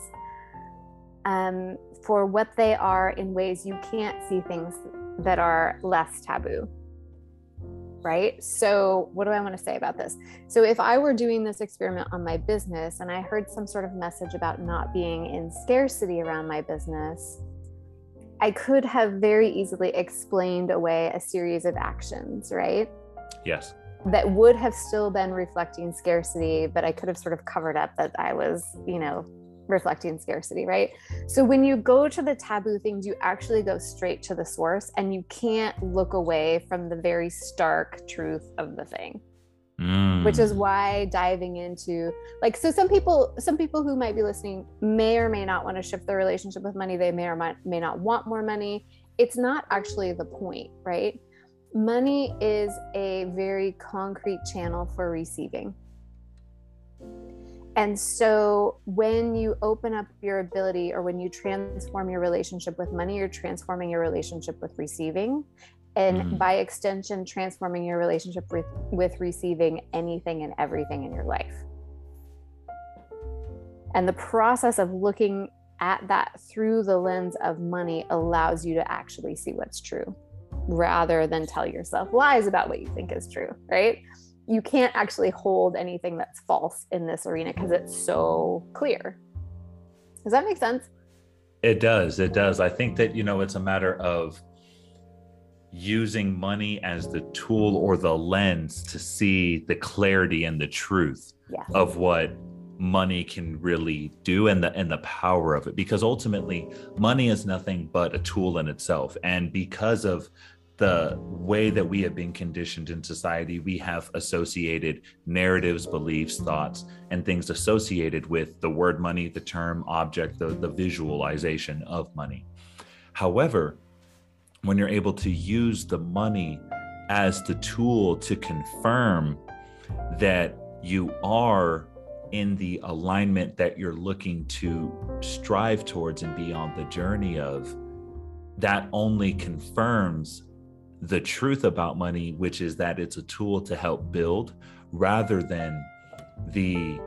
for what they are in ways you can't see things that are less taboo, right? So what do I want to say about this? So if I were doing this experiment on my business and I heard some sort of message about not being in scarcity around my business, I could have very easily explained away a series of actions, right? Yes. That would have still been reflecting scarcity, but I could have sort of covered up that I was, reflecting scarcity, right? So when you go to the taboo things, you actually go straight to the source, and you can't look away from the very stark truth of the thing. Which is why diving into, like, so some people who might be listening may or may not want to shift their relationship with money. They may or may not want more money. It's not actually the point, right? Money is a very concrete channel for receiving. And so when you open up your ability, or when you transform your relationship with money, you're transforming your relationship with receiving. And by extension, transforming your relationship with receiving anything and everything in your life. And the process of looking at that through the lens of money allows you to actually see what's true, rather than tell yourself lies about what you think is true, right? You can't actually hold anything that's false in this arena because it's so clear. Does that make sense? It does. I think that, it's a matter of using money as the tool or the lens to see the clarity and the truth of what money can really do, and the power of it, because ultimately money is nothing but a tool in itself. And because of the way that we have been conditioned in society, we have associated narratives, beliefs, thoughts, and things associated with the word money, the term, object, the visualization of money. However, when you're able to use the money as the tool to confirm that you are in the alignment that you're looking to strive towards and be on the journey of, that only confirms the truth about money, which is that it's a tool to help build, rather than the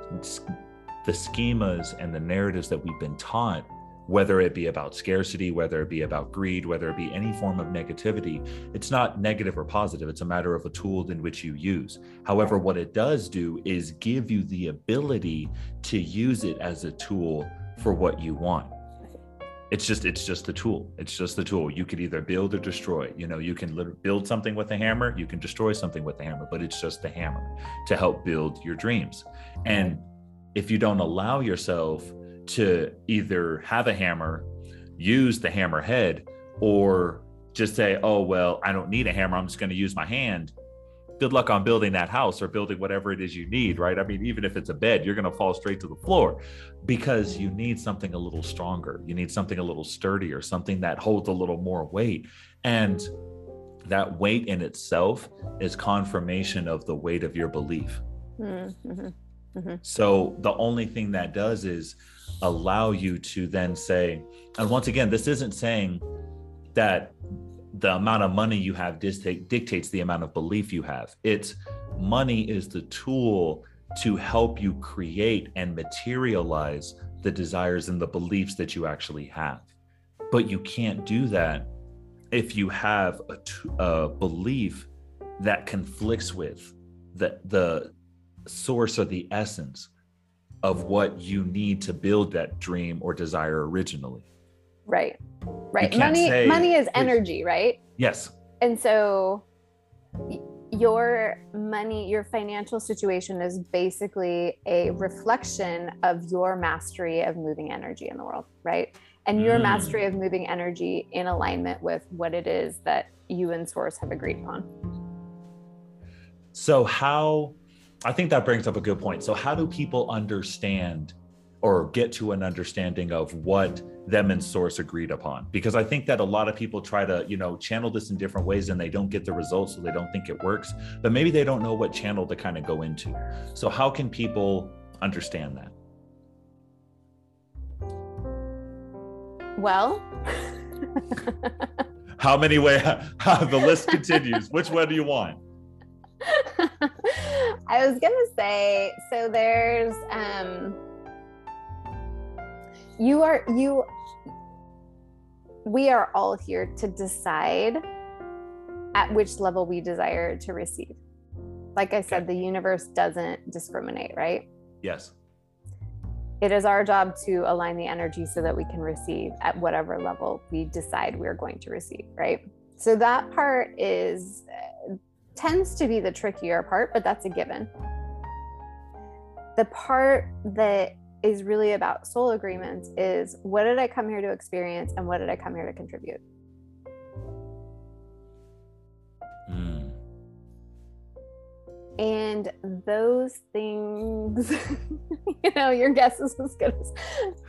schemas and the narratives that we've been taught, whether it be about scarcity, whether it be about greed, whether it be any form of negativity. It's not negative or positive. It's a matter of a tool in which you use. However, what it does do is give you the ability to use it as a tool for what you want. It's just the tool. It's just the tool. You could either build or destroy. You can build something with a hammer, you can destroy something with a hammer, but it's just the hammer to help build your dreams. And if you don't allow yourself to either have a hammer, use the hammer head, or just say, oh, well, I don't need a hammer, I'm just going to use my hand. Good luck on building that house or building whatever it is you need, right? I mean, even if it's a bed, you're going to fall straight to the floor, because you need something a little stronger. You need something a little sturdier, something that holds a little more weight. And that weight in itself is confirmation of the weight of your belief. So the only thing that does is allow you to then say, and once again, this isn't saying that the amount of money you have dictates the amount of belief you have. It's money is the tool to help you create and materialize the desires and the beliefs that you actually have. But you can't do that if you have a belief that conflicts with the source or the essence of what you need to build that dream or desire originally. Right. Money is energy, right? Yes. And so your money, your financial situation is basically a reflection of your mastery of moving energy in the world, right? And your mastery of moving energy in alignment with what it is that you and Source have agreed upon. So I think that brings up a good point. So how do people understand or get to an understanding of what them and Source agreed upon? Because I think that a lot of people try to, channel this in different ways and they don't get the results, so they don't think it works, but maybe they don't know what channel to kind of go into. So how can people understand that? Well, how many ways? The list continues. Which one do you want? I was gonna say, so there's we are all here to decide at which level we desire to receive. Like I said, the universe doesn't discriminate, right? Yes. It is our job to align the energy so that we can receive at whatever level we decide we're going to receive, right? So that part tends to be the trickier part, but that's a given. The part that is really about soul agreements is, what did I come here to experience and what did I come here to contribute? And those things, your guess is as good as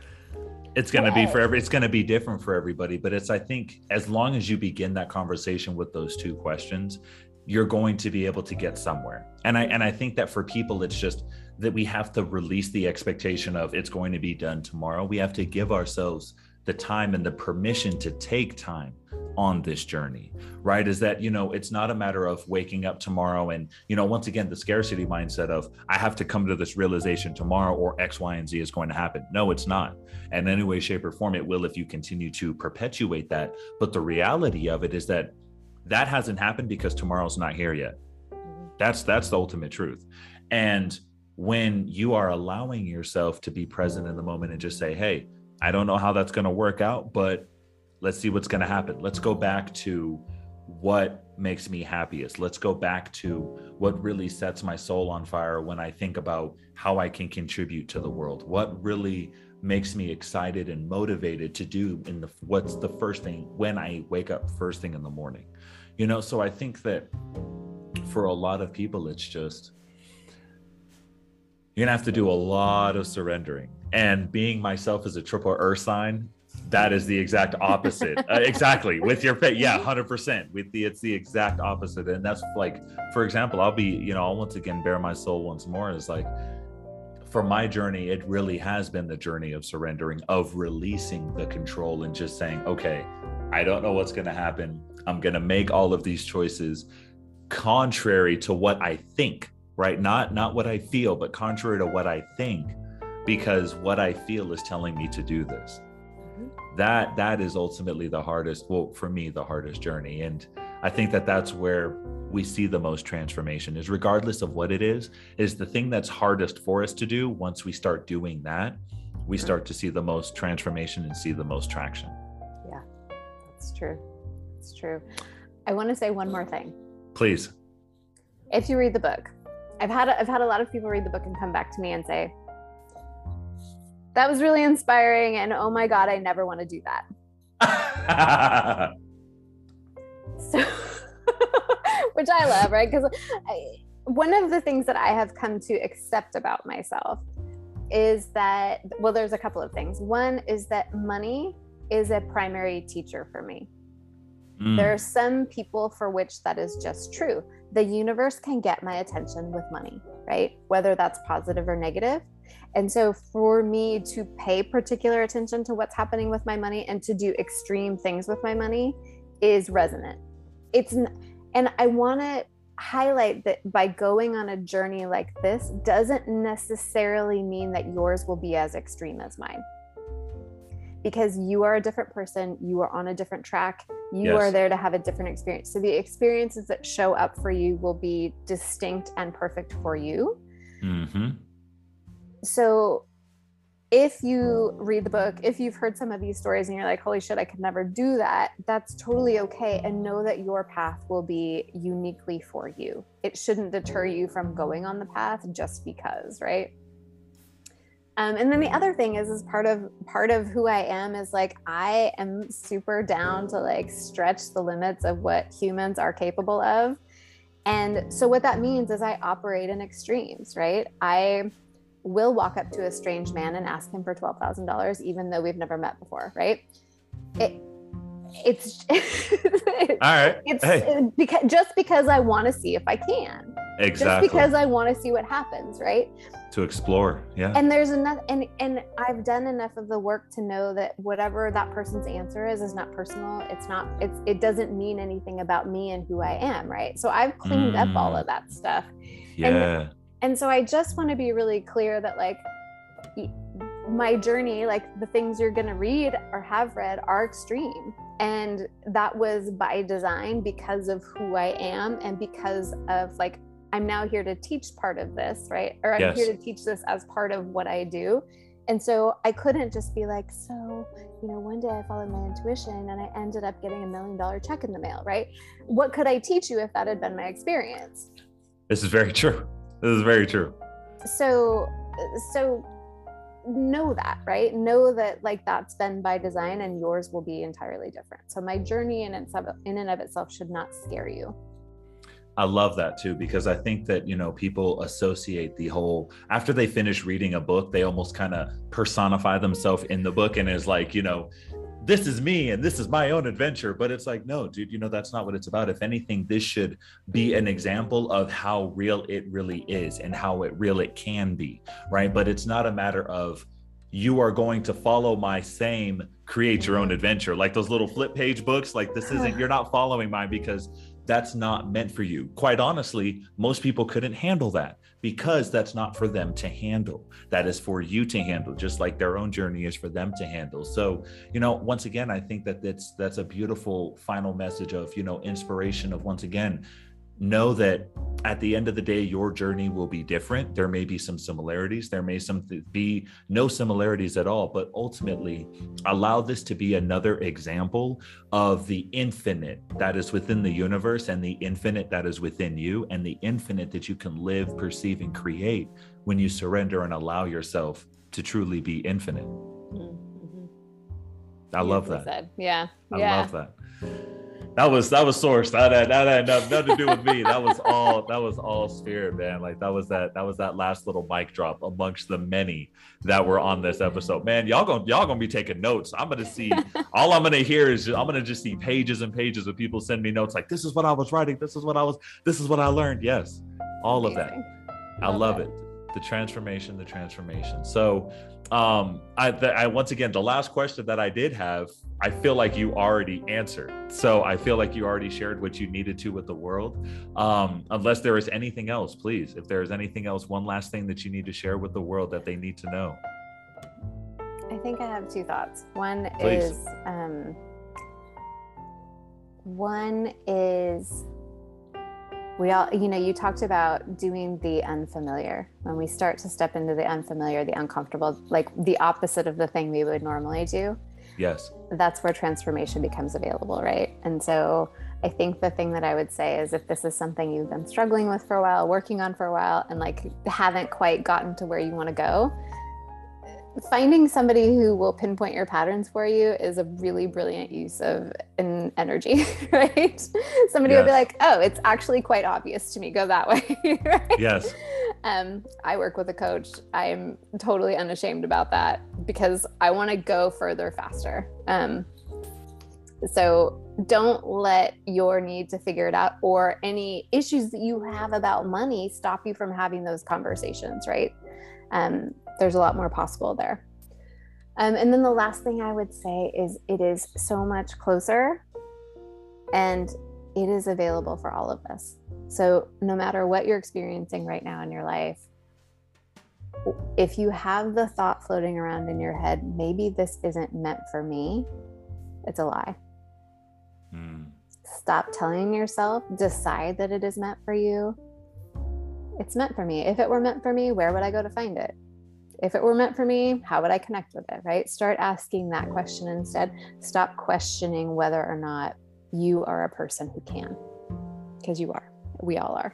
it's going to be it's going to be different for everybody. But I think as long as you begin that conversation with those two questions, you're going to be able to get somewhere. And I think that for people, it's just that we have to release the expectation of it's going to be done tomorrow. We have to give ourselves the time and the permission to take time on this journey, right? Is that, it's not a matter of waking up tomorrow and, once again, the scarcity mindset of I have to come to this realization tomorrow or X, Y, and Z is going to happen. No, it's not. And in any way, shape, or form, it will if you continue to perpetuate that. But the reality of it is that hasn't happened because tomorrow's not here yet. That's the ultimate truth. And when you are allowing yourself to be present in the moment and just say, hey, I don't know how that's going to work out, but let's see what's going to happen. Let's go back to what makes me happiest. Let's go back to what really sets my soul on fire when I think about how I can contribute to the world. What really makes me excited and motivated to do what's the first thing when I wake up first thing in the morning. So I think that for a lot of people, it's just, you're gonna have to do a lot of surrendering. And being myself as a triple earth sign, that is the exact opposite. Exactly. With your faith. Yeah, 100%. It's the exact opposite. And that's like, for example, I'll once again bare my soul once more. Is like, for my journey, it really has been the journey of surrendering, of releasing the control and just saying, okay, I don't know what's going to happen. I'm going to make all of these choices contrary to what I think, right? Not what I feel, but contrary to what I think, because what I feel is telling me to do this. That is ultimately the hardest, for me, the hardest journey. And I think that that's where we see the most transformation, is regardless of what it is the thing that's hardest for us to do. Once we start doing that, we start to see the most transformation and see the most traction. Yeah, that's true. It's true. I want to say one more thing. Please. If you read the book, I've had a lot of people read the book and come back to me and say, that was really inspiring, and oh my God, I never want to do that. So, which I love, right? Because one of the things that I have come to accept about myself is that, well, there's a couple of things. One is that money is a primary teacher for me. There are some people for which that is just true. The universe can get my attention with money, right? Whether that's positive or negative. And so for me to pay particular attention to what's happening with my money and to do extreme things with my money is resonant. And I want to highlight that by going on a journey like this doesn't necessarily mean that yours will be as extreme as mine, because you are a different person. You are on a different track. You are there to have a different experience. So the experiences that show up for you will be distinct and perfect for you. Mm-hmm. So if you read the book, if you've heard some of these stories and you're like, holy shit, I could never do that, that's totally okay. And know that your path will be uniquely for you. It shouldn't deter you from going on the path just because, right? And then the other thing is part of who I am is like, I am super down to like stretch the limits of what humans are capable of. And so what that means is I operate in extremes, right? I will walk up to a strange man and ask him for $12,000, even though we've never met before, right? It's all right. It's because I want to see if I can. Exactly. Just because I want to see what happens, right? To explore, yeah. And there's enough, and I've done enough of the work to know that whatever that person's answer is not personal. It doesn't mean anything about me and who I am, right? So I've cleaned up all of that stuff. Yeah. And so I just want to be really clear that like my journey, like the things you're going to read or have read are extreme. And that was by design because of who I am and because of like, I'm now here to teach part of this, right? Or I'm here to teach this as part of what I do. And so I couldn't just be like, so, one day I followed my intuition and I ended up getting $1 million check in the mail, right? What could I teach you if that had been my experience? This is very true. This is very true. So know that, right? Know that like that's been by design and yours will be entirely different. So my journey in and of itself should not scare you. I love that too, because I think that, people associate the whole, after they finish reading a book, they almost kind of personify themselves in the book and is like, this is me and this is my own adventure. But it's like, no, dude, that's not what it's about. If anything, this should be an example of how real it really is and how real it can be, right? But it's not a matter of you are going to follow my same create your own adventure, like those little flip page books. Like you're not following mine because that's not meant for you. Quite honestly, most people couldn't handle that because that's not for them to handle. That is for you to handle, just like their own journey is for them to handle. So, once again, I think that that's a beautiful final message of, inspiration of, once again, know that at the end of the day, your journey will be different. There may be some similarities. There may be no similarities at all, but ultimately allow this to be another example of the infinite that is within the universe and the infinite that is within you and the infinite that you can live, perceive, and create when you surrender and allow yourself to truly be infinite. Mm-hmm. I love that. Said. Yeah. I love that. That was source. That had nothing to do with me. That was all spirit, man. Like that was that last little mic drop amongst the many that were on this episode. Man, y'all gonna be taking notes. I'm gonna see all I'm gonna hear is I'm gonna just see pages and pages of people send me notes like, this is what I was writing, this is what I learned. Yes, all of that. I love it. The transformation. So I once again, the last question that I did have, I feel like you already answered. So I feel like you already shared what you needed to with the world. Unless there is anything else, please, if there is anything else, one last thing that you need to share with the world that they need to know. I think I have two thoughts. One is we all, you talked about doing the unfamiliar. When we start to step into the unfamiliar, the uncomfortable, like the opposite of the thing we would normally do. Yes. That's where transformation becomes available, right? And so I think the thing that I would say is if this is something you've been struggling with for a while, working on for a while, and like haven't quite gotten to where you want to go, finding somebody who will pinpoint your patterns for you is a really brilliant use of an energy, right? Somebody will be like, oh, it's actually quite obvious to me, go that way. Right? Yes. I work with a coach. I'm totally unashamed about that because I want to go further faster. So don't let your need to figure it out or any issues that you have about money stop you from having those conversations, right? There's a lot more possible there. And then the last thing I would say is it is so much closer And it is available for all of us. So no matter what you're experiencing right now in your life, if you have the thought floating around in your head, maybe this isn't meant for me, it's a lie. Stop telling yourself, decide that it is meant for you. It's meant for me. If it were meant for me, where would I go to find it? If it were meant for me, how would I connect with it, right? Start asking that question instead. Stop questioning whether or not you are a person who can, because you are. We all are.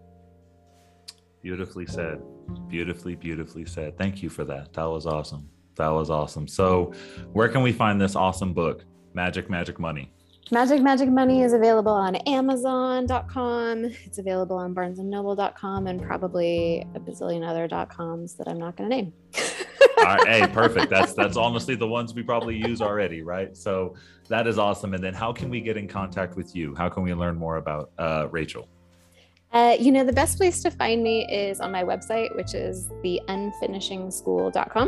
Beautifully said. Beautifully said. Thank you for that. That was awesome. That was awesome. So where can we find this awesome book, Magic Money? Magic Money is available on Amazon.com. It's available on BarnesandNoble.com and probably a bazillion other .coms that I'm not going to name. All right, hey, perfect. That's honestly the ones we probably use already, right? So that is awesome. And then how can we get in contact with you? How can we learn more about Rachel? The best place to find me is on my website, which is theunfinishingschool.com.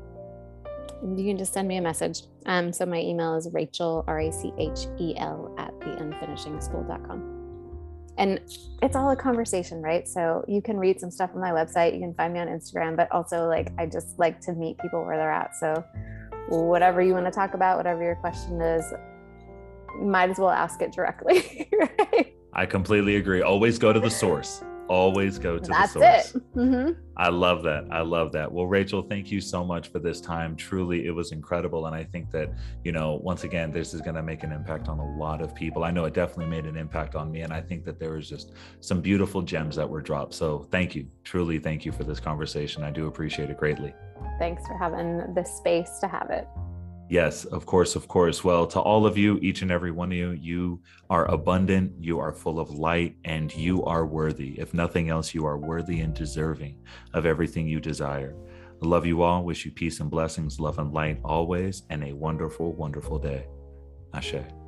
You can just send me a message. So my email is Rachel, RACHEL @theunfinishingschool.com. And it's all a conversation, right? So you can read some stuff on my website. You can find me on Instagram, but also I just like to meet people where they're at. So whatever you want to talk about, whatever your question is, you might as well ask it directly, right? I completely agree. Always go to the source. Always go to the source. That's it. Mm-hmm. I love that. Well, Rachel, thank you so much for this time. Truly, it was incredible. And I think that, once again, this is going to make an impact on a lot of people. I know it definitely made an impact on me. And I think that there was just some beautiful gems that were dropped. So thank you. Truly, thank you for this conversation. I do appreciate it greatly. Thanks for having the space to have it. Yes, of course. Well, to all of you, each and every one of you, you are abundant, you are full of light, and you are worthy. If nothing else, you are worthy and deserving of everything you desire. I love you all. Wish you peace and blessings, love and light always, and a wonderful, wonderful day. Ashe.